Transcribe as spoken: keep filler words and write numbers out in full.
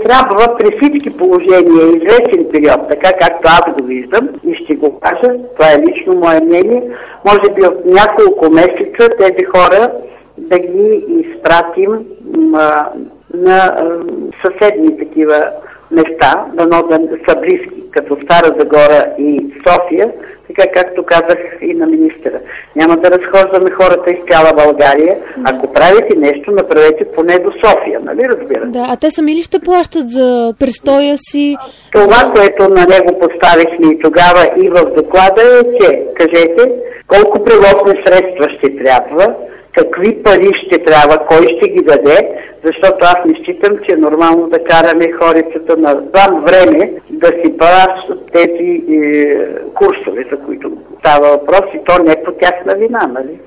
трябва при всички положения известен период, така както аз го виждам и ще го кажа, това е лично мое мнение, може би от няколко месеца тези хора да ги изпратим а, на а, съседни такива места, дано да са близки, като Стара Загора и София, така както казах и на министъра. Няма да разхождаме хората из цяла България. Да. Ако правите нещо, направете поне до София, нали разбирате? Да, а те сами ли ще плащат за престоя си? Това, за... което на него поставихме и тогава и в доклада е, че кажете колко превозни средства ще трябва, какви пари ще трябва, кой ще ги даде, защото аз не считам, че е нормално да караме хорицата на това време да си плащат тези е, курсове, за които става въпрос и то не по тяхна вина, нали?